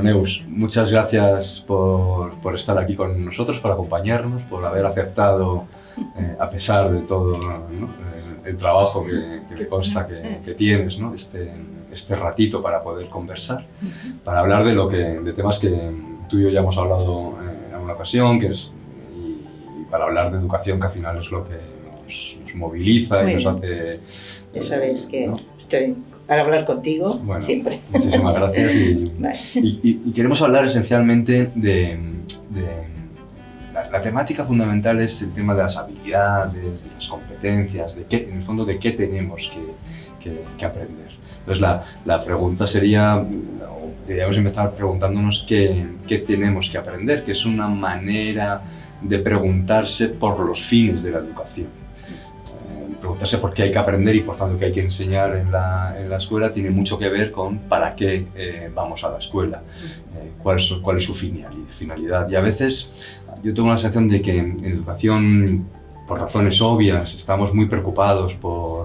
Bueno, Neus, muchas gracias por estar aquí con nosotros, por acompañarnos, por haber aceptado, a pesar de todo, ¿no? el trabajo que me consta que tienes, ¿no? este ratito para poder conversar, para hablar de temas que tú y yo ya hemos hablado en alguna ocasión, y para hablar de educación, que al final es lo que nos moviliza y nos hace... Ya sabes que estoy para hablar contigo, bueno, siempre. Muchísimas gracias y queremos hablar esencialmente de la temática fundamental es el tema de las habilidades, de las competencias, en el fondo de qué tenemos que aprender. Entonces la pregunta sería, deberíamos empezar preguntándonos qué tenemos que aprender, que es una manera de preguntarse por los fines de la educación. Preguntarse por qué hay que aprender y por tanto qué hay que enseñar en la escuela tiene mucho que ver con para qué vamos a la escuela, cuál es su finalidad. Y a veces yo tengo la sensación de que en educación, por razones obvias, estamos muy preocupados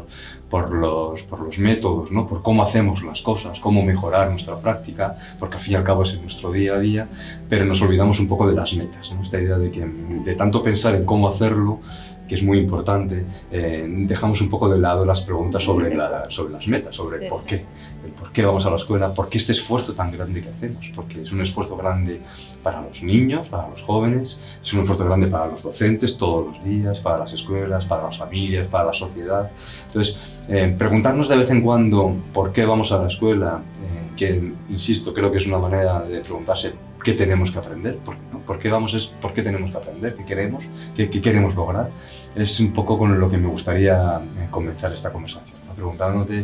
por los métodos, ¿no? Por cómo hacemos las cosas, cómo mejorar nuestra práctica, porque al fin y al cabo es en nuestro día a día, pero nos olvidamos un poco de las metas, ¿no? Esta idea de que de tanto pensar en cómo hacerlo, que es muy importante, dejamos un poco de lado las preguntas sobre las metas, sobre el por qué vamos a la escuela, por qué este esfuerzo tan grande que hacemos, porque es un esfuerzo grande para los niños, para los jóvenes, es un esfuerzo grande para los docentes todos los días, para las escuelas, para las familias, para la sociedad. Entonces, preguntarnos de vez en cuando por qué vamos a la escuela, que, insisto, creo que es una manera de preguntarse qué tenemos que aprender, ¿no? ¿Por qué vamos? Es por qué tenemos que aprender, qué queremos lograr. Es un poco con lo que me gustaría comenzar esta conversación, ¿no? Preguntándote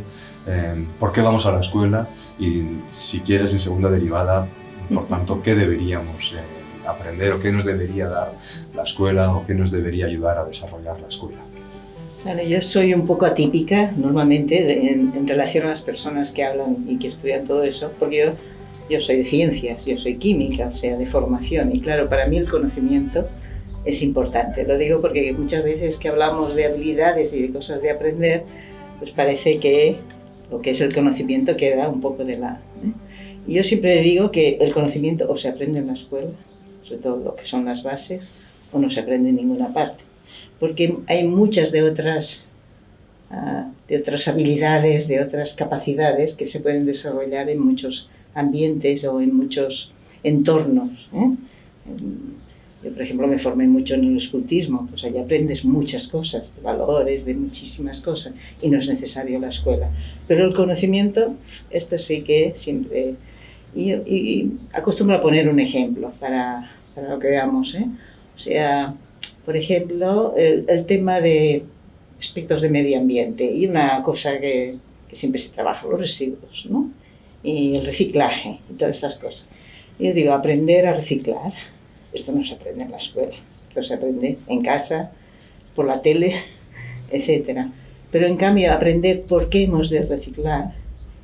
por qué vamos a la escuela y, si quieres, en segunda derivada, por tanto, qué deberíamos aprender o qué nos debería dar la escuela o qué nos debería ayudar a desarrollar la escuela. Bueno, yo soy un poco atípica normalmente en relación a las personas que hablan y que estudian todo eso, porque yo soy de ciencias, yo soy química, o sea, de formación, y claro, para mí el conocimiento es importante. Lo digo porque muchas veces que hablamos de habilidades y de cosas de aprender, pues parece que lo que es el conocimiento queda un poco de lado, ¿eh? Y yo siempre digo que el conocimiento o se aprende en la escuela, sobre todo lo que son las bases, o no se aprende en ninguna parte, porque hay muchas de otras habilidades, de otras capacidades que se pueden desarrollar en muchos ambientes o en muchos entornos, ¿eh? Yo, por ejemplo, me formé mucho en el escultismo, pues allí aprendes muchas cosas, de valores, de muchísimas cosas, y no es necesario la escuela. Pero el conocimiento, esto sí que siempre... Y acostumbro a poner un ejemplo para lo que veamos, ¿eh? O sea, por ejemplo, el tema de aspectos de medio ambiente, y una cosa que siempre se trabaja, los residuos, ¿no? Y el reciclaje y todas estas cosas. Yo digo, aprender a reciclar, esto no se aprende en la escuela, esto se aprende en casa, por la tele, etc. Pero en cambio, aprender por qué hemos de reciclar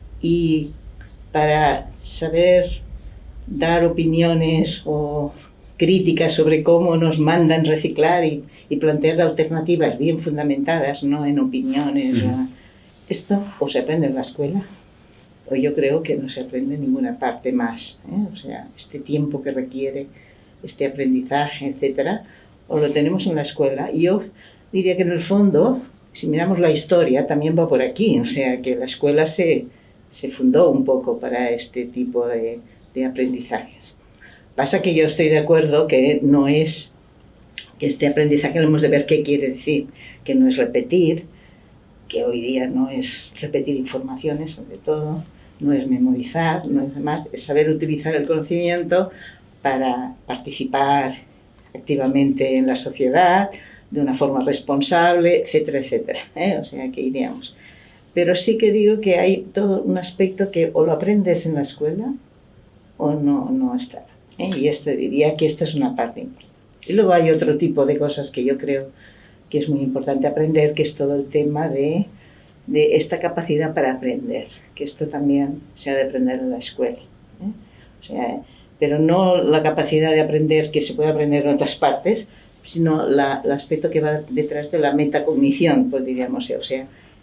y para saber dar opiniones o críticas sobre cómo nos mandan reciclar y plantear alternativas bien fundamentadas, no en opiniones. Esto o se aprende en la escuela, o yo creo que no se aprende en ninguna parte más, ¿eh? O sea, este tiempo que requiere, este aprendizaje, etcétera, o lo tenemos en la escuela. Y yo diría que en el fondo, si miramos la historia, también va por aquí, o sea, que la escuela se fundó un poco para este tipo de aprendizajes. Pasa que yo estoy de acuerdo que no es que este aprendizaje lo hemos de ver qué quiere decir, que no es repetir, que hoy día no es repetir informaciones, sobre todo, no es memorizar, no es demás, es saber utilizar el conocimiento para participar activamente en la sociedad, de una forma responsable, etcétera, etcétera, ¿eh? O sea, que iríamos. Pero sí que digo que hay todo un aspecto que o lo aprendes en la escuela o no está, ¿eh? Y diría que esta es una parte importante. Y luego hay otro tipo de cosas que yo creo que es muy importante aprender, que es todo el tema de esta capacidad para aprender, que esto también se ha de aprender en la escuela, ¿eh? O sea, pero no la capacidad de aprender que se puede aprender en otras partes, sino el aspecto que va detrás de la metacognición, pues diríamos, o sea,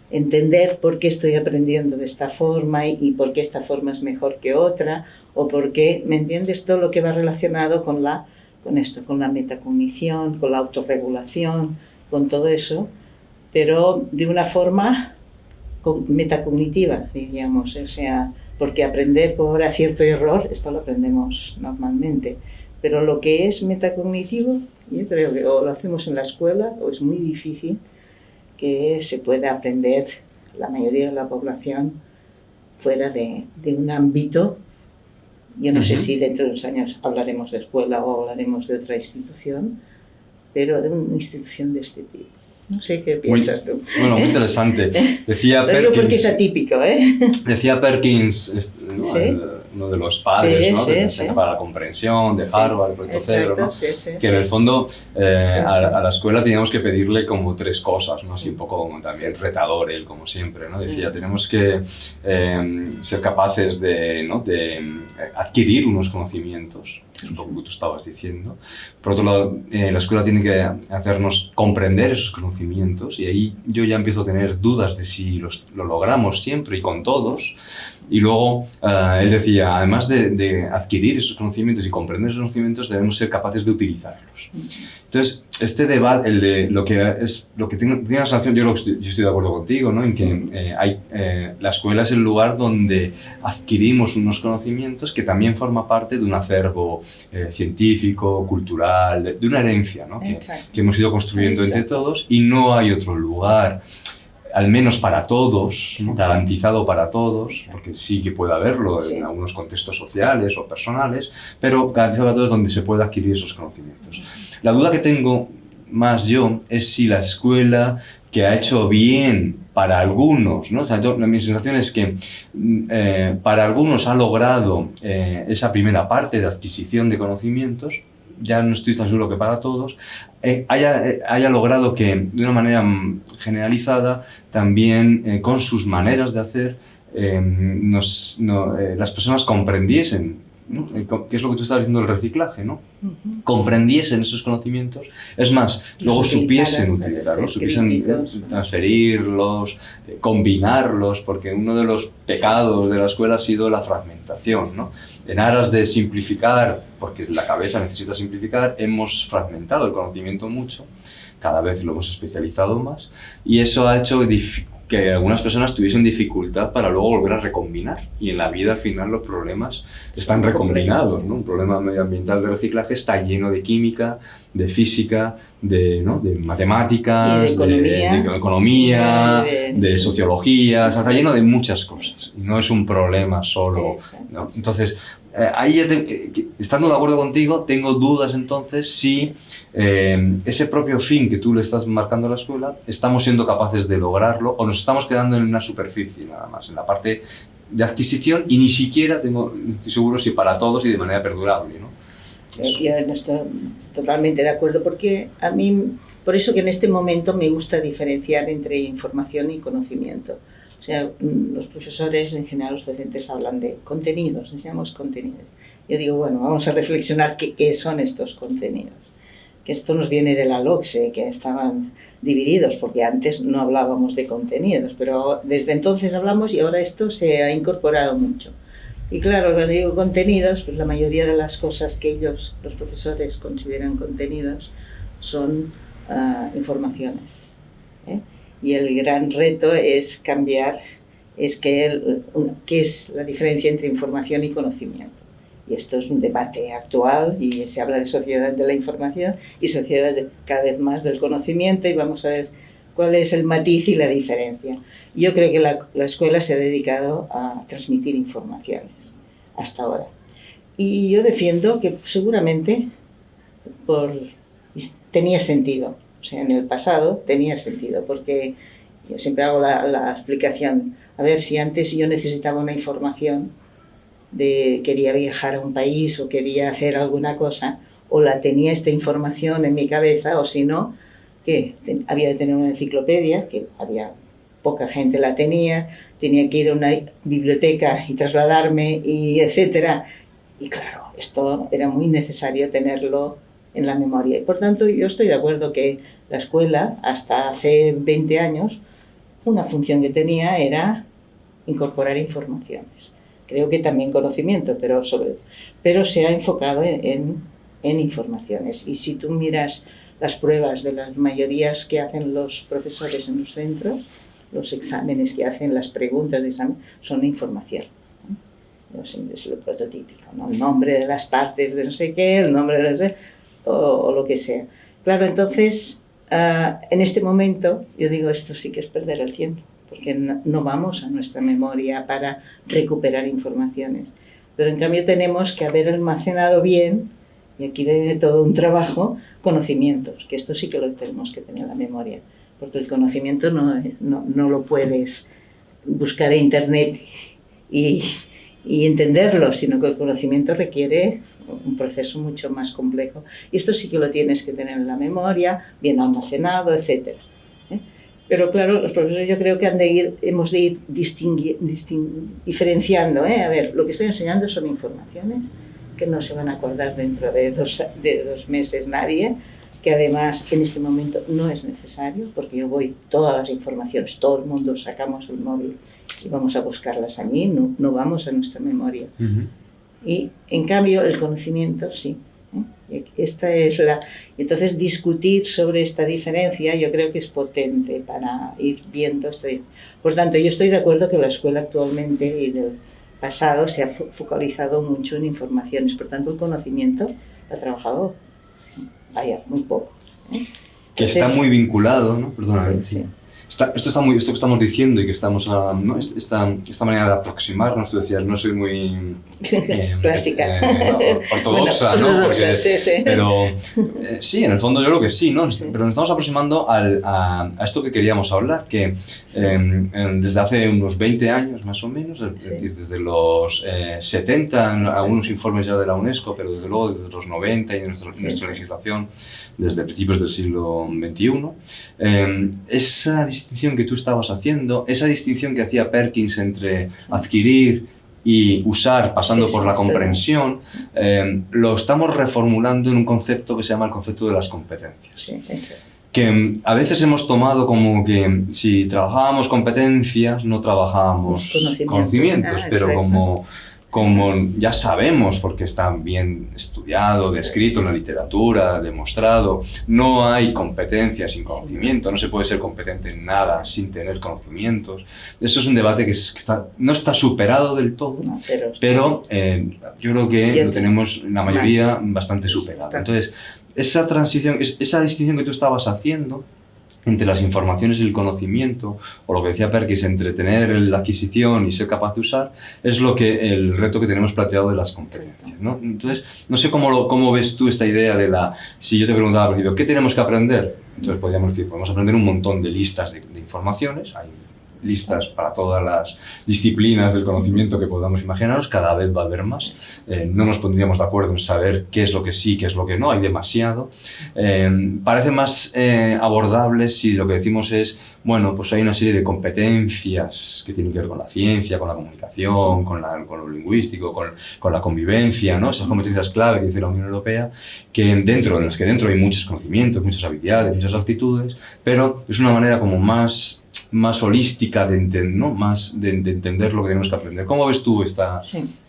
entender por qué estoy aprendiendo de esta forma y por qué esta forma es mejor que otra, o por qué, ¿me entiendes? Todo lo que va relacionado con esto, con la metacognición, con la autorregulación, con todo eso, pero de una forma metacognitiva, diríamos, o sea, porque aprender por acierto y error, esto lo aprendemos normalmente, pero lo que es metacognitivo, yo creo que o lo hacemos en la escuela o es muy difícil que se pueda aprender la mayoría de la población fuera de un ámbito. Yo no sé si dentro de unos años hablaremos de escuela o hablaremos de otra institución, pero de una institución de este tipo. No sé qué piensas tú. Bueno, muy interesante. Decía Lo digo Perkins, porque es atípico, ¿eh? Decía Perkins, ¿no? Sí. Uno de los padres, Sí, ¿no? sí, de sí. Centro para la Comprensión, de Harvard, el proyecto Cedro, ¿no? Sí, sí, que en el fondo a la escuela teníamos que pedirle como tres cosas, ¿no? Así un poco como también retador él, como siempre, ¿no? Decía, tenemos que ser capaces de adquirir unos conocimientos, que es un poco lo que tú estabas diciendo. Por otro lado, la escuela tiene que hacernos comprender esos conocimientos, y ahí yo ya empiezo a tener dudas de si lo logramos siempre y con todos. Y luego él decía, además de adquirir esos conocimientos y comprender esos conocimientos, debemos ser capaces de utilizarlos. Entonces, este debate, el de lo que tiene la sensación, yo estoy de acuerdo contigo, ¿no? En que la escuela es el lugar donde adquirimos unos conocimientos que también forma parte de un acervo científico, cultural, de una herencia, ¿no? que hemos ido construyendo entre todos, y no hay otro lugar, al menos para todos, ¿no? Garantizado para todos, porque sí que puede haberlo en algunos contextos sociales o personales, pero garantizado para todos donde se puede adquirir esos conocimientos. La duda que tengo más yo es si la escuela, que ha hecho bien para algunos, ¿no? O sea, mi sensación es que para algunos ha logrado esa primera parte de adquisición de conocimientos, ya no estoy tan seguro que para todos, haya logrado que de una manera generalizada también con sus maneras de hacer las personas comprendiesen, ¿no? Que es lo que tú estabas diciendo del reciclaje, ¿no? Comprendiesen esos conocimientos, es más, luego supiesen utilizarlos, supiesen transferirlos, combinarlos, porque uno de los pecados de la escuela ha sido la fragmentación, ¿no? En aras de simplificar, porque la cabeza necesita simplificar, hemos fragmentado el conocimiento mucho, cada vez lo hemos especializado más, y eso ha hecho que algunas personas tuviesen dificultad para luego volver a recombinar. Y en la vida, al final, los problemas están recombinados, ¿no? Un problema medioambiental de reciclaje está lleno de química, de física, de matemáticas, de economía, de sociología, o sea, está lleno de muchas cosas. No es un problema solo, ¿no? Entonces, ahí, estando de acuerdo contigo, tengo dudas entonces si ese propio fin que tú le estás marcando a la escuela, estamos siendo capaces de lograrlo o nos estamos quedando en una superficie nada más, en la parte de adquisición, y ni siquiera estoy seguro si para todos y de manera perdurable, ¿no? Yo no estoy totalmente de acuerdo, porque a mí, por eso que en este momento me gusta diferenciar entre información y conocimiento. O sea, los profesores, en general los docentes, hablan de contenidos, enseñamos contenidos. Yo digo, bueno, vamos a reflexionar qué son estos contenidos. Que esto nos viene de la LOCSE, que estaban divididos, porque antes no hablábamos de contenidos, pero desde entonces hablamos y ahora esto se ha incorporado mucho. Y claro, cuando digo contenidos, pues la mayoría de las cosas que ellos, los profesores, consideran contenidos son informaciones, ¿eh? Y el gran reto es cambiar, qué es la diferencia entre información y conocimiento. Y esto es un debate actual, y se habla de sociedad de la información y sociedad cada vez más del conocimiento, y vamos a ver cuál es el matiz y la diferencia. Yo creo que la escuela se ha dedicado a transmitir informaciones hasta ahora. Y yo defiendo que seguramente tenía sentido. O sea, en el pasado tenía sentido, porque yo siempre hago la explicación. A ver, si antes yo necesitaba una información quería viajar a un país o quería hacer alguna cosa, o la tenía esta información en mi cabeza, o si no, que había de tener una enciclopedia, que poca gente la tenía que ir a una biblioteca y trasladarme, y etcétera. Y claro, esto era muy necesario tenerlo en la memoria. Y por tanto, yo estoy de acuerdo que la escuela, hasta hace 20 años, una función que tenía era incorporar informaciones. Creo que también conocimiento, pero se ha enfocado en informaciones. Y si tú miras las pruebas de las mayorías que hacen los profesores en los centros, los exámenes que hacen, las preguntas de examen, son información. Es lo prototípico, ¿no? El nombre de las partes de no sé qué, el nombre de no sé, o lo que sea. Claro, entonces, en este momento, yo digo, esto sí que es perder el tiempo, porque no vamos a nuestra memoria para recuperar informaciones. Pero en cambio tenemos que haber almacenado bien, y aquí viene todo un trabajo, conocimientos, que esto sí que lo tenemos que tener en la memoria, porque el conocimiento no lo puedes buscar en internet y entenderlo, sino que el conocimiento requiere un proceso mucho más complejo. Y esto sí que lo tienes que tener en la memoria, bien almacenado, etc. Pero claro, los profesores yo creo que hemos de ir diferenciando. A ver, lo que estoy enseñando son informaciones que no se van a acordar dentro de dos meses nadie, que además en este momento no es necesario, porque yo voy todas las informaciones, todo el mundo sacamos el móvil y vamos a buscarlas allí, no vamos a nuestra memoria. Y en cambio el conocimiento sí. Esta es entonces discutir sobre esta diferencia yo creo que es potente para ir viendo esto. Por tanto, yo estoy de acuerdo que la escuela actualmente y del pasado se ha focalizado mucho en informaciones, por tanto el conocimiento ha trabajado muy poco. Que entonces, está muy vinculado, ¿no? Perdóname. Sí. Esto que estamos diciendo y que estamos ¿no? esta manera de aproximarnos, tú decías, no soy muy clásica, ortodoxa, bueno, ¿no? Porque, sí. Pero sí, en el fondo yo creo que sí, ¿no? Sí. Pero nos estamos aproximando a esto que queríamos hablar, que desde hace unos 20 años más o menos, es decir, desde los 70, algunos informes ya de la UNESCO, pero desde luego desde los 90 y nuestra legislación, desde principios del siglo XXI, esa distinción que tú estabas haciendo, esa distinción que hacía Perkins entre adquirir y usar pasando por la comprensión, lo estamos reformulando en un concepto que se llama el concepto de las competencias. Que a veces hemos tomado como que si trabajábamos competencias no trabajábamos conocimientos, pero como ya sabemos, porque está bien estudiado, descrito en la literatura, demostrado, no hay competencia sin conocimiento, no se puede ser competente en nada sin tener conocimientos. Eso es un debate que no está superado del todo, pero yo creo que lo tenemos la mayoría bastante superado. Entonces, esa transición, esa distinción que tú estabas haciendo entre las informaciones y el conocimiento, o lo que decía Perkins, entre tener la adquisición y ser capaz de usar, es el reto que tenemos planteado de las competencias, ¿no? Entonces, no sé cómo ves tú esta idea si yo te preguntaba al principio, ¿qué tenemos que aprender? Entonces podríamos decir, podemos aprender un montón de listas de informaciones, hay listas para todas las disciplinas del conocimiento que podamos imaginarnos, cada vez va a haber más. No nos pondríamos de acuerdo en saber qué es lo que sí, qué es lo que no, hay demasiado. Parece más abordable si lo que decimos es, bueno, pues hay una serie de competencias que tienen que ver con la ciencia, con la comunicación, con lo lingüístico, con la convivencia, ¿no? Esas competencias clave que dice la Unión Europea, en las que dentro hay muchos conocimientos, muchas habilidades, muchas aptitudes, pero es una manera como más holística de entender lo que tenemos que aprender. ¿Cómo ves tú esa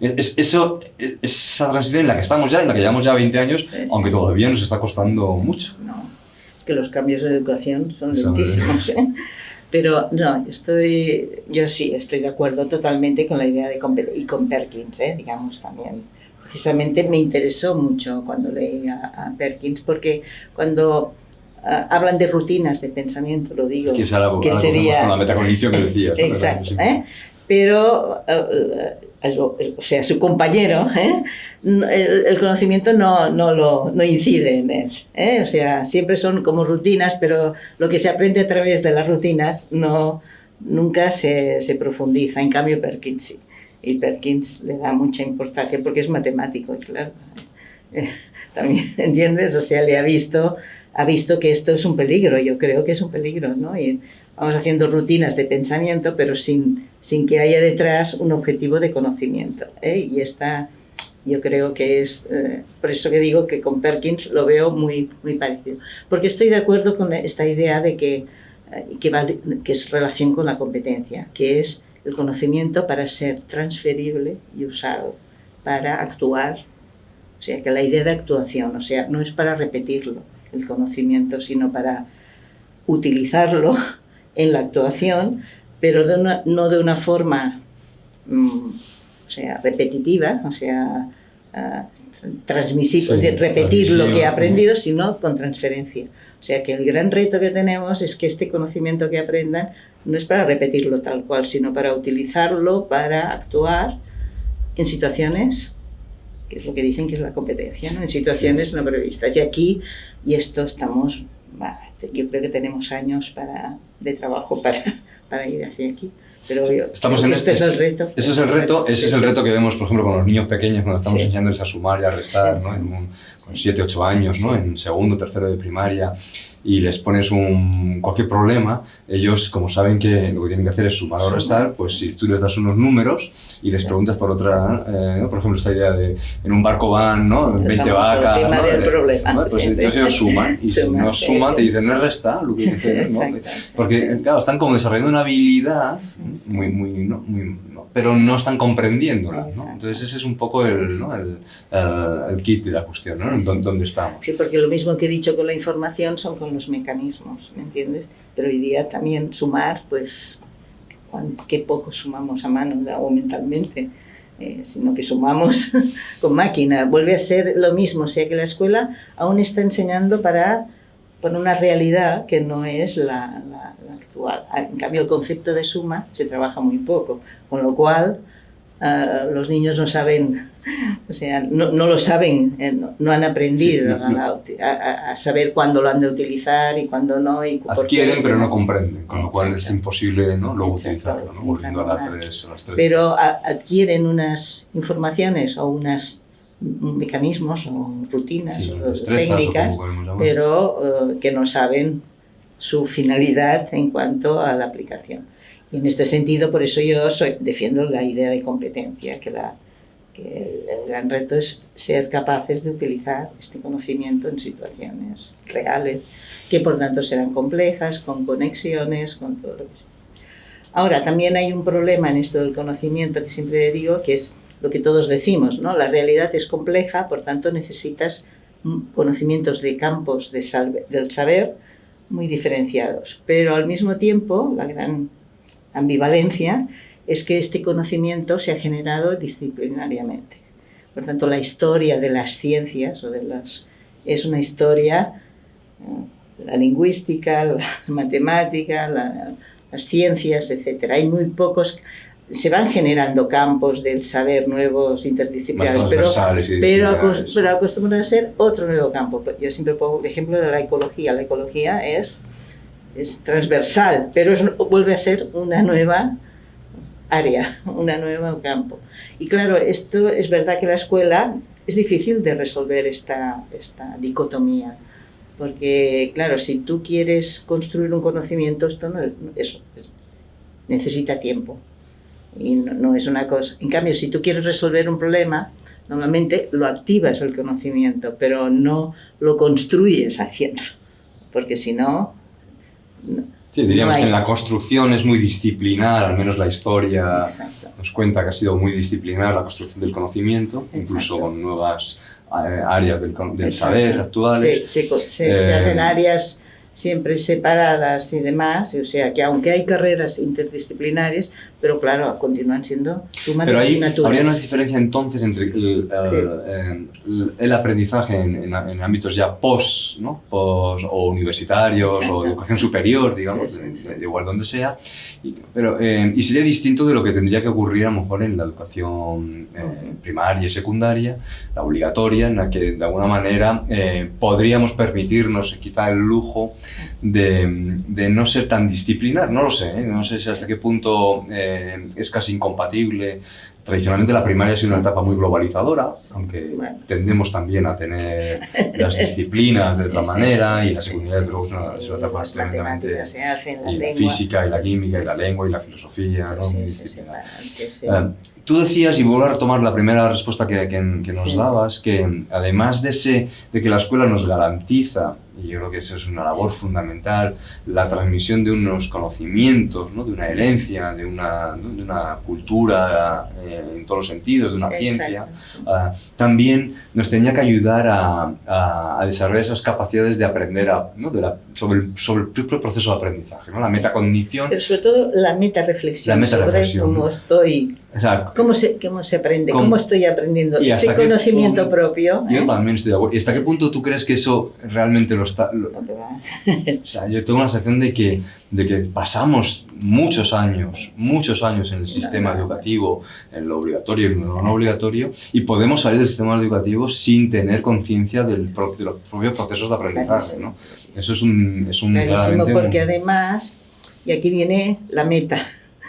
transición en la que estamos ya, en la que llevamos ya 20 años, aunque todavía nos está costando mucho? No, es que los cambios de educación son lentísimos, ¿eh? Pero no, yo sí estoy de acuerdo totalmente con la idea de y con Perkins, digamos también. Precisamente me interesó mucho cuando leí a Perkins, porque cuando hablan de rutinas de pensamiento, lo digo, que sería con la metacognición que decías. Exacto, pero o sea, su compañero, el conocimiento no incide en él, o sea, siempre son como rutinas, pero lo que se aprende a través de las rutinas nunca se profundiza. En cambio Perkins sí, y Perkins le da mucha importancia porque es matemático, y claro, también, ¿entiendes? O sea, ha visto que esto es un peligro, yo creo que es un peligro, ¿no? Y vamos haciendo rutinas de pensamiento, pero sin que haya detrás un objetivo de conocimiento, y yo creo que es, por eso que digo que con Perkins lo veo muy, muy parecido. Porque estoy de acuerdo con esta idea de que que es relación con la competencia, que es el conocimiento para ser transferible y usado para actuar. O sea, que la idea de actuación, o sea, no es para repetirlo, el conocimiento, sino para utilizarlo en la actuación, pero no de una forma o sea, repetitiva, o sea, transmisible, repetir lo que he aprendido, sino con transferencia. O sea, que el gran reto que tenemos es que este conocimiento que aprendan no es para repetirlo tal cual, sino para utilizarlo para actuar en situaciones, que es lo que dicen que es la competencia, ¿no? En situaciones no previstas. Y aquí, y esto estamos, yo creo que tenemos años de trabajo para ir hacia aquí. Pero estamos en este es el reto. Ese es el reto que vemos, por ejemplo, con los niños pequeños cuando estamos enseñándoles a sumar y a restar, ¿no? Con 7, 8 años, ¿no? En segundo, tercero de primaria, y les pones cualquier problema, ellos, como saben que lo que tienen que hacer es sumar o restar, pues si tú les das unos números y les preguntas por otra, ¿no? Por ejemplo, esta idea de en un barco van, ¿no? 20 vacas, tema, ¿no? Del problema. ¿no? Pues entonces ellos suman, y si no suman te dicen no es restar, lo que dicen, ¿no? Porque claro, están como desarrollando una habilidad pero no están comprendiéndola, ¿no? Entonces ese es un poco el kit de la cuestión, ¿no? ¿Dónde estamos? Sí, porque lo mismo que he dicho con la información son con los mecanismos, ¿me entiendes? Pero hoy día también sumar, pues, qué poco sumamos a mano o mentalmente, sino que sumamos con máquina. Vuelve a ser lo mismo, o sea que la escuela aún está enseñando para una realidad que no es la actual. En cambio, el concepto de suma se trabaja muy poco, con lo cual los niños no saben, o sea, no lo saben, no han aprendido a saber cuándo lo han de utilizar y cuándo no. Y adquieren, pero no comprenden, con lo cual es imposible, ¿no? Luego utilizarlo, ¿no? Volviendo a las tres. Pero adquieren unas informaciones o unos mecanismos o rutinas o técnicas, pero que no saben su finalidad en cuanto a la aplicación. Y en este sentido, por eso yo defiendo la idea de competencia, que el gran reto es ser capaces de utilizar este conocimiento en situaciones reales, que por tanto serán complejas, con conexiones, con todo lo que sea. Ahora, también hay un problema en esto del conocimiento que siempre digo, que es lo que todos decimos, ¿no? La realidad es compleja, por tanto necesitas conocimientos de campos del saber muy diferenciados. Pero al mismo tiempo, la gran ambivalencia es que este conocimiento se ha generado disciplinariamente. Por tanto, la historia de las ciencias es una historia, la lingüística, la matemática, las ciencias, etc. Hay muy pocos. Se van generando campos del saber nuevos interdisciplinarios, pero acostumbran a ser otro nuevo campo. Yo siempre pongo el ejemplo de la ecología. La ecología es transversal, pero vuelve a ser una nueva área, un nuevo campo. Y claro, esto es verdad que la escuela es difícil de resolver esta dicotomía, porque claro, si tú quieres construir un conocimiento, esto necesita tiempo. Y no es una cosa. En cambio, si tú quieres resolver un problema, normalmente lo activas el conocimiento, pero no lo construyes haciendo, porque si no... Sí, diríamos que en la construcción es muy disciplinar, al menos la historia nos cuenta que ha sido muy disciplinar la construcción del conocimiento, incluso con nuevas áreas del saber actuales. Se hacen áreas siempre separadas y demás, o sea que aunque hay carreras interdisciplinarias, pero claro, continúan siendo sumas de asignaturas. Pero habría una diferencia entonces entre el aprendizaje en ámbitos ya post o universitarios o educación superior, digamos, de igual donde sea, y sería distinto de lo que tendría que ocurrir a lo mejor en la educación primaria y secundaria, la obligatoria, en la que de alguna manera podríamos permitirnos quizá el lujo de no ser tan disciplinar, no lo sé, no sé si hasta qué punto es casi incompatible. Tradicionalmente la primaria ha sido una etapa muy globalizadora, aunque tendemos también a tener las disciplinas de otra manera, y la secundaria desde luego es una etapa tremendamente, y la física, y la química, y la lengua, y la filosofía, ¿no? Muy disciplinar. Tú decías, y vuelvo a retomar la primera respuesta que nos dabas, que además de que la escuela nos garantiza y yo creo que eso es una labor fundamental, la transmisión de unos conocimientos, ¿no? De una herencia, de una cultura en todos los sentidos, de una ciencia, también nos tenía que ayudar a desarrollar esas capacidades de aprender ¿no? sobre el propio proceso de aprendizaje, ¿no? La metacognición. Pero sobre todo la metareflexión sobre cómo estoy, cómo se aprende, cómo estoy aprendiendo, este conocimiento propio. Yo también estoy de acuerdo. ¿Y hasta qué punto tú crees que eso realmente lo está? O sea, yo tengo una sensación de que pasamos muchos años en el sistema educativo, en lo obligatorio y en lo no obligatorio, y podemos salir del sistema educativo sin tener conciencia de los propios procesos de aprendizaje, ¿no? Eso es un clarísimo, porque además, y aquí viene la meta,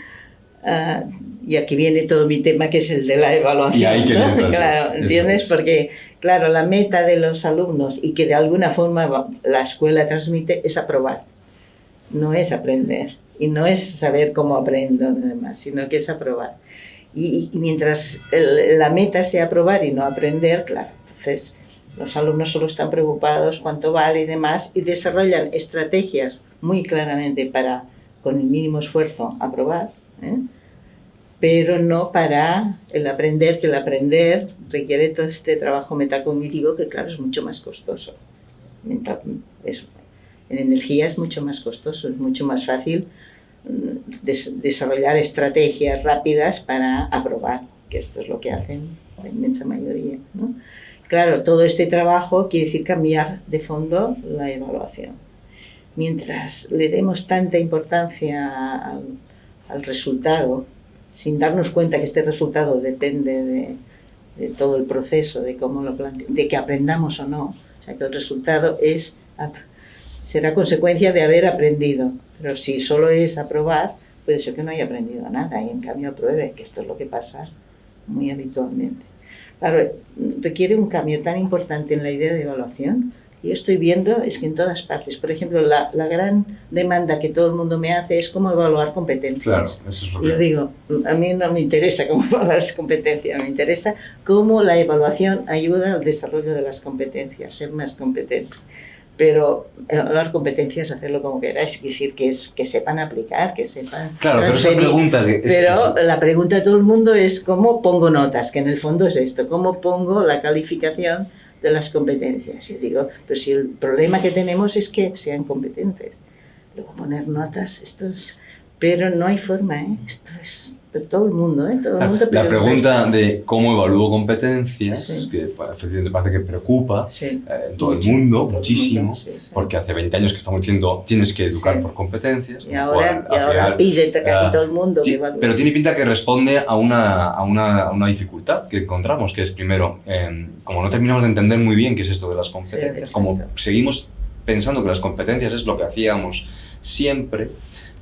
y aquí viene todo mi tema, que es el de la evaluación. Y ahí ¿no? Claro, ¿entiendes? Porque, claro, la meta de los alumnos, y que de alguna forma la escuela transmite, es aprobar. No es aprender, y no es saber cómo aprendo, nada más, sino que es aprobar. Y mientras la meta sea aprobar y no aprender, claro, entonces los alumnos solo están preocupados cuánto vale y demás, y desarrollan estrategias muy claramente para, con el mínimo esfuerzo, aprobar, pero no para el aprender, que el aprender requiere todo este trabajo metacognitivo que, claro, es mucho más costoso. En energía es mucho más costoso, es mucho más fácil desarrollar estrategias rápidas para aprobar, que esto es lo que hacen la inmensa mayoría, ¿no? Claro, todo este trabajo quiere decir cambiar de fondo la evaluación. Mientras le demos tanta importancia al resultado, sin darnos cuenta que este resultado depende de todo el proceso, de cómo de que aprendamos o no, o sea, que el resultado será consecuencia de haber aprendido, pero si solo es aprobar, puede ser que no haya aprendido nada, y en cambio apruebe, que esto es lo que pasa muy habitualmente. Claro, requiere un cambio tan importante en la idea de evaluación. Yo estoy viendo, es que en todas partes, por ejemplo, la gran demanda que todo el mundo me hace es cómo evaluar competencias. Claro, eso es lo que... Yo digo, a mí no me interesa cómo evaluar las competencias, me interesa cómo la evaluación ayuda al desarrollo de las competencias, ser más competente. Pero evaluar competencias, hacerlo como queráis, es decir, que sepan aplicar, que sepan transferir. Pero la pregunta de todo el mundo es cómo pongo notas, que en el fondo es esto, cómo pongo la calificación de las competencias. Yo digo, pues si el problema que tenemos es que sean competentes. Luego poner notas, esto es... Pero no hay forma, esto es... Pero todo el mundo, todo el mundo la pregunta de cómo evalúo competencias, sí, que efectivamente parece que preocupa en todo el mundo, muchísimo, porque hace 20 años que estamos diciendo tienes que educar por competencias. Y ahora pide casi todo el mundo que evalúe. Pero tiene pinta que responde a una dificultad que encontramos, que es primero, como no terminamos de entender muy bien qué es esto de las competencias, como seguimos pensando que las competencias es lo que hacíamos siempre,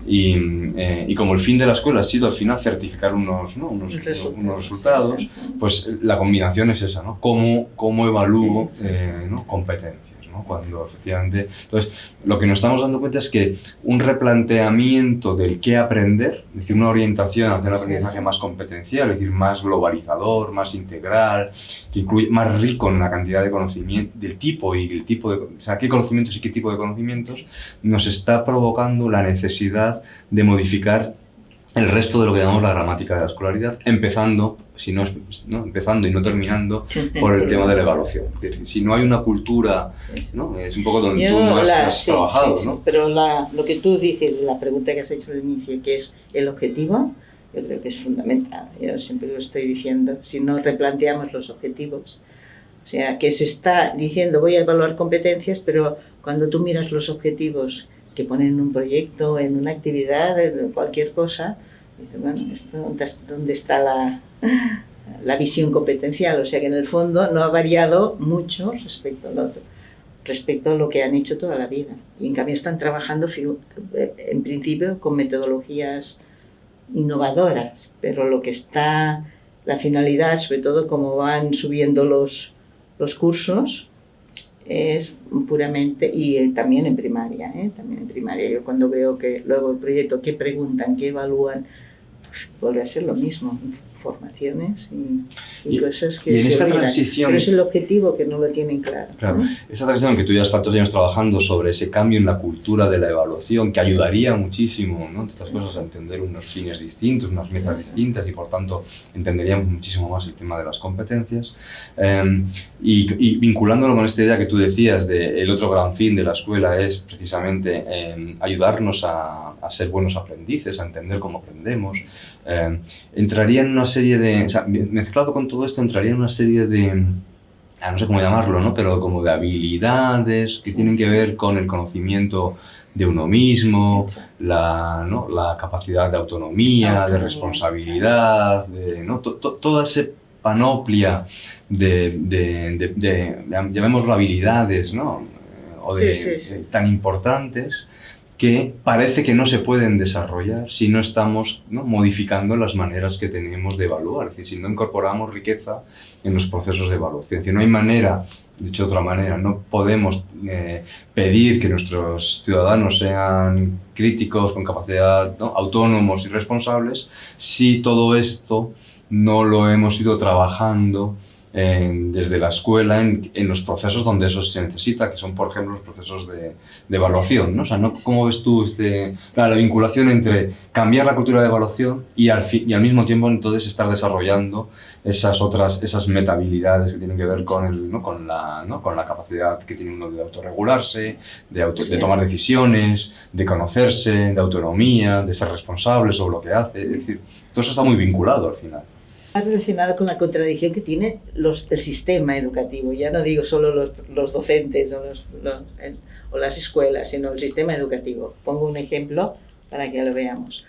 y como el fin de la escuela ha sido al final certificar unos resultados, pues la combinación es esa, ¿no? ¿Cómo evalúo competencias, ¿no? Cuando efectivamente... Entonces, lo que nos estamos dando cuenta es que un replanteamiento del qué aprender, es decir, una orientación hacia un aprendizaje más competencial, es decir, más globalizador, más integral, que incluye más rico en la cantidad de conocimiento, del tipo y el tipo de... O sea, qué conocimientos y qué tipo de conocimientos, nos está provocando la necesidad de modificar el resto de lo que llamamos la gramática de la escolaridad, empezando y no terminando por el tema de la evaluación. Es decir, si no hay una cultura, ¿no? Es un poco donde tú más has trabajado, ¿no? Pero lo que tú dices, la pregunta que has hecho al inicio, que es el objetivo, yo creo que es fundamental. Yo siempre lo estoy diciendo, si no replanteamos los objetivos. O sea, que se está diciendo voy a evaluar competencias, pero cuando tú miras los objetivos que ponen en un proyecto, en una actividad, en cualquier cosa, dices, bueno, ¿dónde está la visión competencial? O sea que en el fondo no ha variado mucho respecto al otro, respecto a lo que han hecho toda la vida. Y en cambio están trabajando en principio con metodologías innovadoras, pero lo que está, la finalidad, sobre todo como van subiendo los cursos, es puramente, y también en primaria, también en primaria. Yo cuando veo que luego el proyecto, qué preguntan, qué evalúan, pues vuelve a ser lo mismo, formaciones y cosas que y en se esta olvidan. transición, pero es el objetivo que no lo tienen claro. claro, ¿no? esta transición que tú llevas tantos años trabajando sobre ese cambio en la cultura de la evaluación, que ayudaría muchísimo, ¿no?, estas cosas, a entender unos fines distintos, unas metas distintas, y por tanto entenderíamos muchísimo más el tema de las competencias. Y vinculándolo con esta idea que tú decías de el otro gran fin de la escuela es precisamente ayudarnos a ser buenos aprendices, a entender cómo aprendemos, entraría en una serie de, o sea, mezclado con todo esto, entraría en una serie de, no sé cómo llamarlo, ¿no?, pero como de habilidades que tienen que ver con el conocimiento de uno mismo, la capacidad de autonomía, de responsabilidad, ¿no?, toda esa panoplia llamémoslo habilidades, ¿no?, tan importantes, que parece que no se pueden desarrollar si no estamos, ¿no?, modificando las maneras que tenemos de evaluar, es decir, si no incorporamos riqueza en los procesos de evaluación. Es decir, no hay manera, dicho de otra manera, no podemos pedir que nuestros ciudadanos sean críticos, con capacidad, ¿no?, autónomos y responsables, si todo esto no lo hemos ido trabajando desde la escuela en los procesos donde eso se necesita, que son, por ejemplo, los procesos de evaluación, ¿no? O sea, ¿no? ¿Cómo ves tú la vinculación entre cambiar la cultura de evaluación y al mismo tiempo entonces estar desarrollando esas metahabilidades que tienen que ver con la capacidad que tiene uno de autorregularse, de tomar decisiones, de conocerse, de autonomía, de ser responsable sobre lo que hace? Es decir, todo eso está muy vinculado al final. Relacionado con la contradicción que tiene el sistema educativo. Ya no digo solo los docentes o las escuelas, sino el sistema educativo. Pongo un ejemplo para que lo veamos.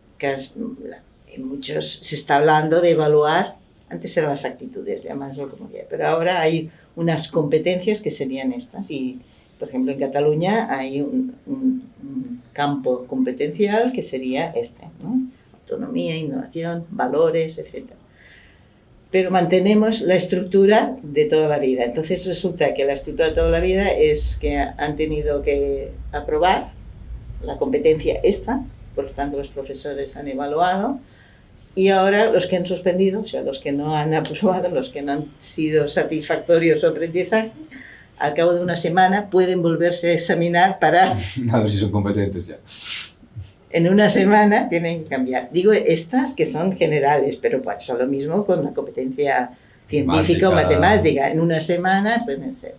En muchos se está hablando de evaluar, antes eran las actitudes, llamámoslo como ya, pero ahora hay unas competencias que serían estas. Y, por ejemplo, en Cataluña hay un campo competencial que sería ¿no? Autonomía, innovación, valores, etc. Pero mantenemos la estructura de toda la vida. Entonces resulta que la estructura de toda la vida es que han tenido que aprobar la competencia esta, por lo tanto los profesores han evaluado, y ahora los que han suspendido, o sea, los que no han aprobado, los que no han sido satisfactorios su aprendizaje, al cabo de una semana pueden volverse a examinar para... A ver si son competentes ya. En una semana tienen que cambiar. Digo estas que son generales, pero pasa lo mismo con la competencia científica o matemática. En una semana pueden ser.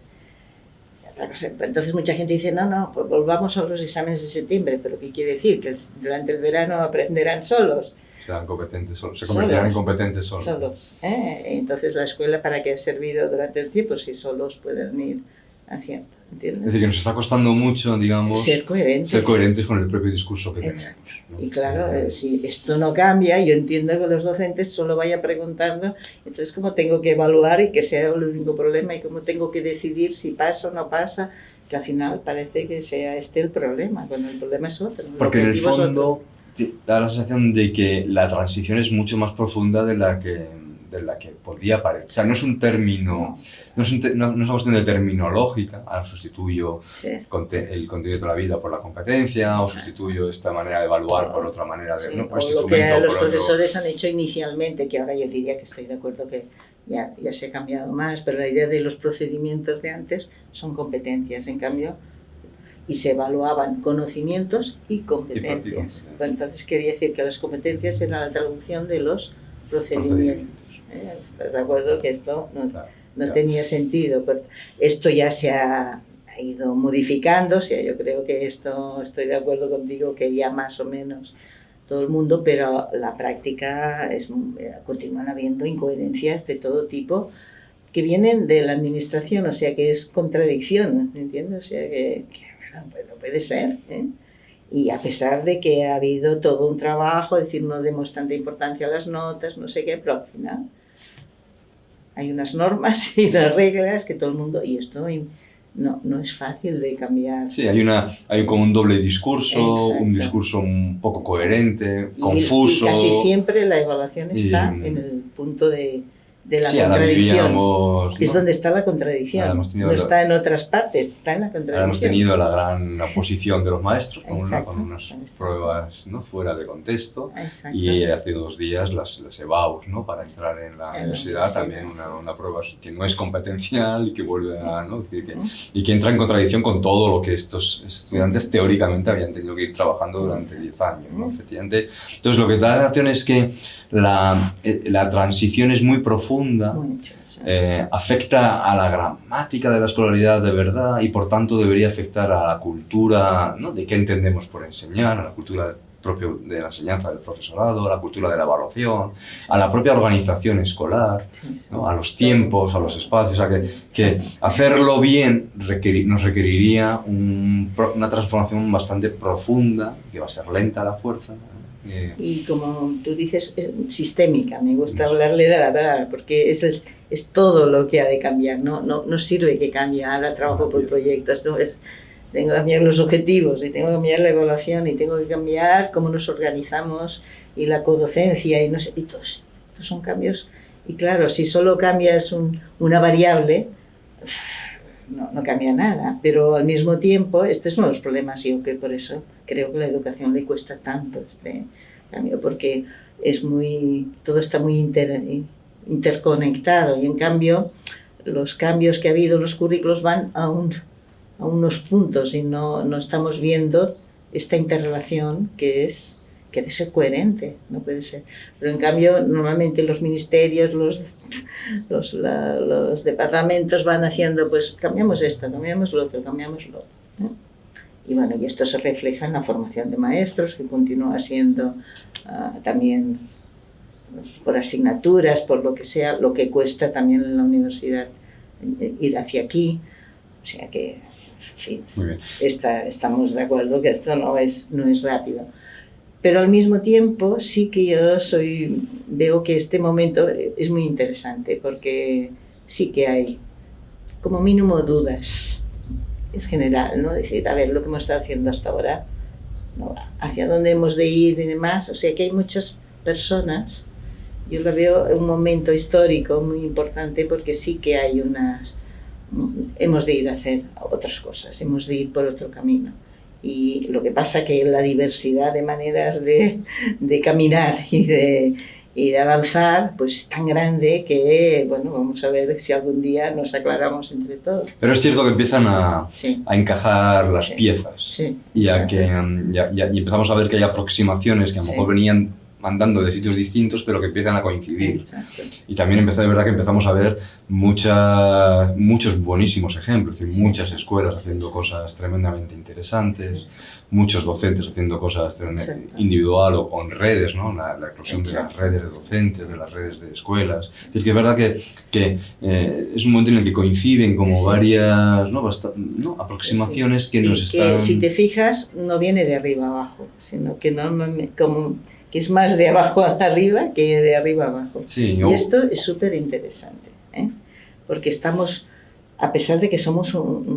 Entonces mucha gente dice, no, pues volvamos a los exámenes de septiembre. ¿Pero qué quiere decir? ¿Que durante el verano aprenderán solos? Serán competentes solos. Se convertirán en competentes solos. Entonces la escuela, ¿para qué ha servido durante el tiempo si solos pueden ir haciendo? ¿Entiendes? Es decir, que nos está costando mucho, digamos, ser coherentes con el propio discurso que tenemos, ¿no? Y claro, si esto no cambia, yo entiendo que los docentes solo vayan preguntando, entonces cómo tengo que evaluar y que sea el único problema, y cómo tengo que decidir si pasa o no pasa, que al final parece que sea el problema, cuando el problema es otro. Porque en el fondo da la sensación de que la transición es mucho más profunda de la que podría parecer. O sea, no es un término, no es una cuestión de terminológica, ahora sustituyo el contenido de toda la vida por la competencia, o sustituyo esta manera de evaluar por otra manera de... ¿no? Por o lo que los profesores han hecho inicialmente, que ahora yo diría que estoy de acuerdo que ya se ha cambiado más, pero la idea de los procedimientos de antes son competencias, en cambio, y se evaluaban conocimientos y competencias. Bueno, entonces quería decir que las competencias eran la traducción de los procedimientos. ¿Estás de acuerdo que esto no tenía sentido? Pero esto ya se ha ido modificando, o sea, yo creo que esto, estoy de acuerdo contigo, que ya más o menos todo el mundo, pero la práctica continúan habiendo incoherencias de todo tipo que vienen de la administración, o sea, que es contradicción, ¿entiendes? O sea, que no puede ser, ¿eh? Y a pesar de que ha habido todo un trabajo, es decir, no demos tanta importancia a las notas, no sé qué, pero al final hay unas normas y unas reglas que todo el mundo... Y esto no es fácil de cambiar. Sí, hay como un doble discurso, exacto, un discurso un poco coherente, confuso. Y casi siempre la evaluación está en el punto de de la Sí, ahora contradicción. vivíamos, Es ¿no? donde está la contradicción. Ahora hemos tenido No la- está en otras partes, está en la contradicción. Ahora hemos tenido la gran oposición de los maestros con Exacto, unas exacto. pruebas, ¿no?, fuera de contexto. Exacto. Y hace 2 días las EBAUs, ¿no?, para entrar en la universidad, sí, también sí. una prueba que no es competencial y que vuelve a, ¿no?, decir y que entra en contradicción con todo lo que estos estudiantes teóricamente habían tenido que ir trabajando durante 10 años, ¿no? Efectivamente. Entonces, lo que da la sensación es que la transición es muy profunda. Mucho, sí. Afecta a la gramática de la escolaridad de verdad y por tanto debería afectar a la cultura, ¿no?, de qué entendemos por enseñar, a la cultura propia de la enseñanza del profesorado, a la cultura de la evaluación, a la propia organización escolar, ¿no?, a los tiempos, a los espacios, o sea que hacerlo bien nos requeriría una transformación bastante profunda, que va a ser lenta a la fuerza. Y como tú dices, sistémica, me gusta hablarle de la verdad, porque es todo lo que ha de cambiar, no sirve que cambie, ahora trabajo por proyectos, ¿no? Tengo que cambiar los objetivos, y tengo que cambiar la evaluación, y tengo que cambiar cómo nos organizamos, y la codocencia, y no sé, y todos estos son cambios, y claro, si solo cambias una variable, no cambia nada, pero al mismo tiempo, este es uno de los problemas, yo que por eso creo que a la educación le cuesta tanto este cambio, porque todo está muy interconectado, y en cambio los cambios que ha habido en los currículos van a unos puntos y no estamos viendo esta interrelación que debe ser coherente, no puede ser. Pero en cambio, normalmente los ministerios, los departamentos van haciendo, pues cambiamos esto, cambiamos lo otro, cambiamos lo otro, ¿no? Y bueno, y esto se refleja en la formación de maestros, que continúa siendo también por asignaturas, por lo que sea, lo que cuesta también en la universidad ir hacia aquí. O sea que, en fin, estamos de acuerdo que esto no es rápido. Pero al mismo tiempo sí que yo veo que este momento es muy interesante, porque sí que hay como mínimo dudas. Es general, ¿no? Decir, a ver, lo que hemos estado haciendo hasta ahora, ¿no?, hacia dónde hemos de ir y demás. O sea que hay muchas personas, yo lo veo un momento histórico muy importante, porque sí que hay hemos de ir a hacer otras cosas, hemos de ir por otro camino. Y lo que pasa que la diversidad de maneras de caminar y de avanzar, pues es tan grande que, bueno, vamos a ver si algún día nos aclaramos entre todos. Pero es cierto que empiezan a encajar las piezas y empezamos a ver que hay aproximaciones que a lo mejor venían andando de sitios distintos, pero que empiezan a coincidir. Exacto. Y también de verdad que empezamos a ver muchos buenísimos ejemplos, es decir, muchas escuelas haciendo cosas tremendamente interesantes, muchos docentes haciendo cosas individual o en redes, ¿no? La eclosión de las redes de docentes, de las redes de escuelas. Es decir, que es verdad que es un momento en el que coinciden como varias aproximaciones que nos están... Que si te fijas, no viene de arriba abajo, sino que que es más de abajo a arriba que de arriba a abajo. Sí, y esto es súper interesante, porque estamos, a pesar de que somos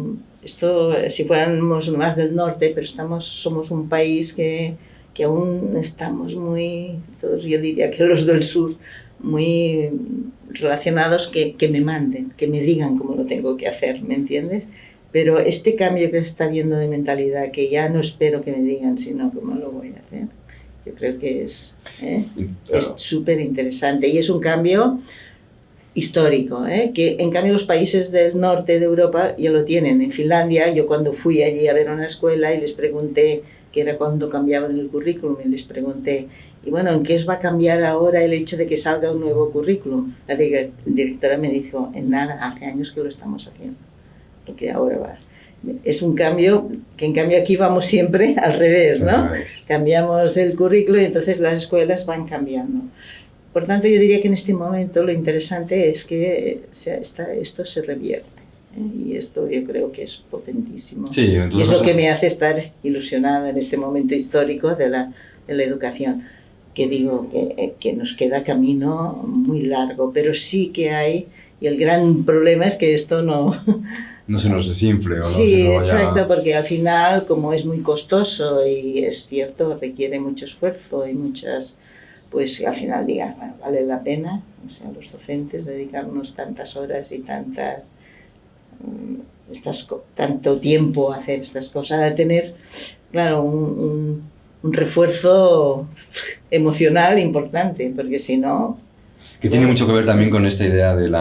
si fuéramos más del norte, pero somos un país que aún estamos muy, yo diría que los del sur, muy relacionados, que me manden, que me digan cómo lo tengo que hacer, ¿me entiendes? Pero este cambio que está habiendo de mentalidad, que ya no espero que me digan, sino cómo lo voy a hacer, yo creo que es súper interesante, y es un cambio histórico, que en cambio los países del norte de Europa ya lo tienen. En Finlandia, yo cuando fui allí a ver una escuela y les pregunté, que era cuando cambiaban el currículum, y les pregunté, y bueno, ¿en qué os va a cambiar ahora el hecho de que salga un nuevo currículum? La directora me dijo, en nada, hace años que lo estamos haciendo, lo que ahora va. Es un cambio que en cambio aquí vamos siempre al revés, ¿no? Cambiamos el currículo y entonces las escuelas van cambiando. Por tanto, yo diría que en este momento lo interesante es que esto se revierte, y esto yo creo que es potentísimo. Sí, y es lo que me hace estar ilusionada en este momento histórico de la educación, que digo que nos queda camino muy largo, pero sí que hay, y el gran problema es que esto no se nos desinfle. Sí, exacto, porque al final, como es muy costoso y es cierto, requiere mucho esfuerzo y muchas, pues al final digas, bueno, vale la pena, o sea, los docentes, dedicarnos tantas horas y tanto tiempo a hacer estas cosas, a tener, claro, un refuerzo emocional importante, porque si no... Que tiene mucho que ver también con esta idea de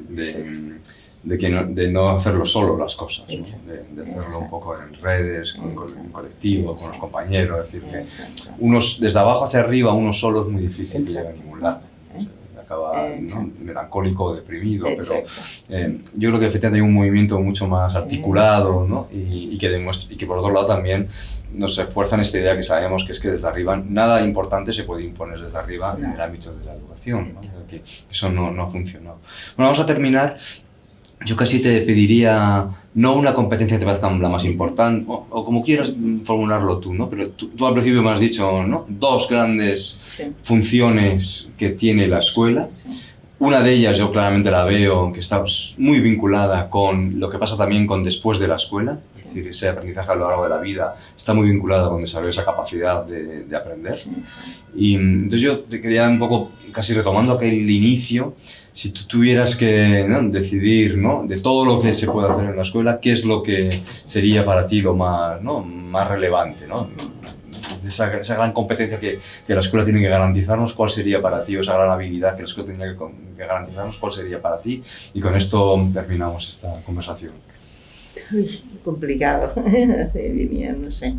no hacerlo solo las cosas, ¿no? De hacerlo un poco en redes, en colectivo, con los compañeros, es decir, que desde abajo hacia arriba, uno solo es muy difícil llegar a ningún lado. Acaba, ¿no?, melancólico, deprimido, pero yo creo que efectivamente hay un movimiento mucho más articulado, ¿no? y que por otro lado también nos esfuerza en esta idea que sabemos que es que desde arriba nada importante se puede imponer desde arriba en el ámbito de la educación, ¿no? Que eso no ha funcionado. Bueno, vamos a terminar. Yo casi te pediría no una competencia que te parezca la más importante, o como quieras formularlo tú, ¿no? Pero tú al principio me has dicho, ¿no?, dos grandes funciones que tiene la escuela. Una de ellas yo claramente la veo que está muy vinculada con lo que pasa también con después de la escuela, es decir, ese aprendizaje a lo largo de la vida está muy vinculado con desarrollar esa capacidad de aprender. Y entonces yo te quería un poco, casi retomando aquel inicio, si tú tuvieras que, ¿no?, decidir, ¿no?, de todo lo que se puede hacer en la escuela, ¿qué es lo que sería para ti lo más, ¿no?, más relevante, ¿no?, esa gran competencia que la escuela tiene que garantizarnos? ¿Cuál sería para ti, o esa gran habilidad que la escuela tiene que garantizarnos? ¿Cuál sería para ti? Y con esto terminamos esta conversación. Uy, complicado. No sé.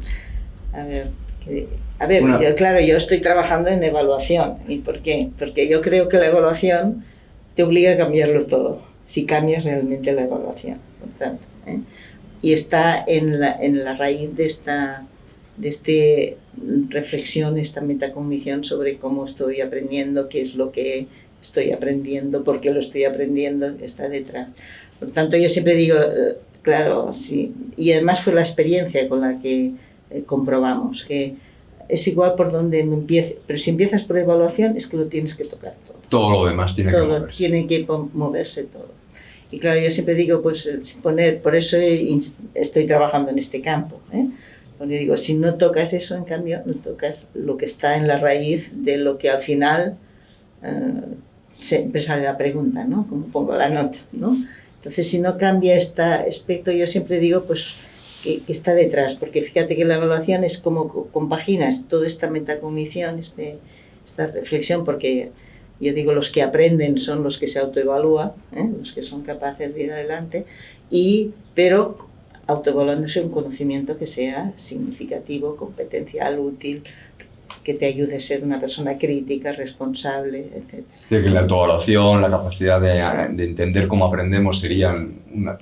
A ver, yo estoy trabajando en evaluación. ¿Y por qué? Porque yo creo que la evaluación te obliga a cambiarlo todo, si cambias realmente la evaluación, por tanto, y está en la raíz de esta reflexión, esta metacognición sobre cómo estoy aprendiendo, qué es lo que estoy aprendiendo, por qué lo estoy aprendiendo, está detrás. Por tanto, yo siempre digo, claro, sí, y además fue la experiencia con la que comprobamos que es igual por donde empieces, pero si empiezas por evaluación es que lo tienes que tocar todo. Todo lo demás tiene que moverse. Tiene que moverse todo. Y claro, yo siempre digo, pues por eso estoy trabajando en este campo, Porque digo, si no tocas eso, en cambio, no tocas lo que está en la raíz de lo que al final siempre sale la pregunta, ¿no? Como pongo la nota, ¿no? Entonces, si no cambia este aspecto, yo siempre digo, pues, que está detrás, porque fíjate que la evaluación es como compaginas toda esta metacognición, esta reflexión, porque yo digo, los que aprenden son los que se autoevalúan, los que son capaces de ir adelante, pero autoevaluándose un conocimiento que sea significativo, competencial, útil, que te ayude a ser una persona crítica, responsable, etc. Que la autoevaluación, la capacidad de entender cómo aprendemos serían una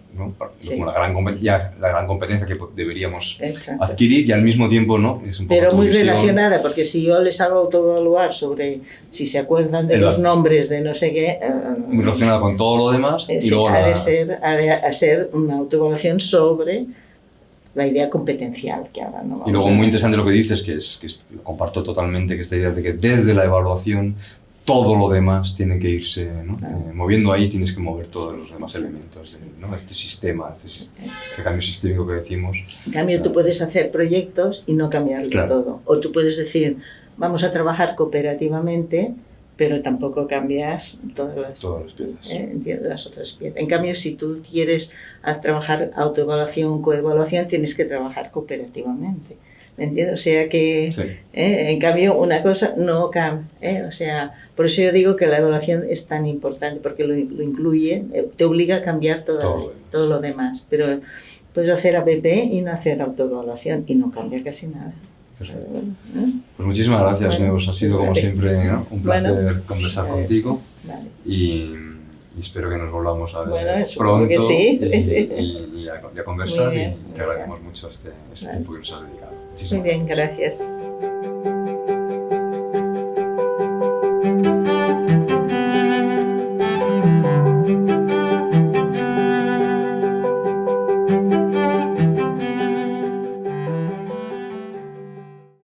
gran competencia que deberíamos adquirir, y al mismo tiempo, ¿no?, es un poco pero muy relacionada, porque si yo les hago autoevaluar sobre si se acuerdan de los nombres de no sé qué... muy relacionada con todo lo demás. Y luego ha de ser una autoevaluación sobre la idea competencial que ahora no vamos Y luego muy interesante lo que dices, que lo comparto totalmente, que esta idea de que desde la evaluación todo lo demás tiene que irse, ¿no?, moviendo ahí, tienes que mover todos los demás elementos, ¿no?, este sistema, este cambio sistémico que decimos. En cambio, tú puedes hacer proyectos y no cambiarlo todo. O tú puedes decir, vamos a trabajar cooperativamente, pero tampoco cambias todas las piezas. Las otras piezas. En cambio, si tú quieres trabajar autoevaluación, coevaluación, tienes que trabajar cooperativamente. ¿Me entiendes? O sea que, en cambio, una cosa no cambia. O sea, por eso yo digo que la evaluación es tan importante, porque lo incluye, te obliga a cambiar todo lo demás. Pero puedes hacer APP y no hacer autoevaluación y no cambia casi nada. Pues muchísimas gracias, Neus. Ha sido como siempre, ¿no?, un placer conversar contigo. Y espero que nos volvamos a ver pronto que sí. y a conversar, y te agradecemos mucho este tiempo que nos has dedicado. Muy bien, gracias.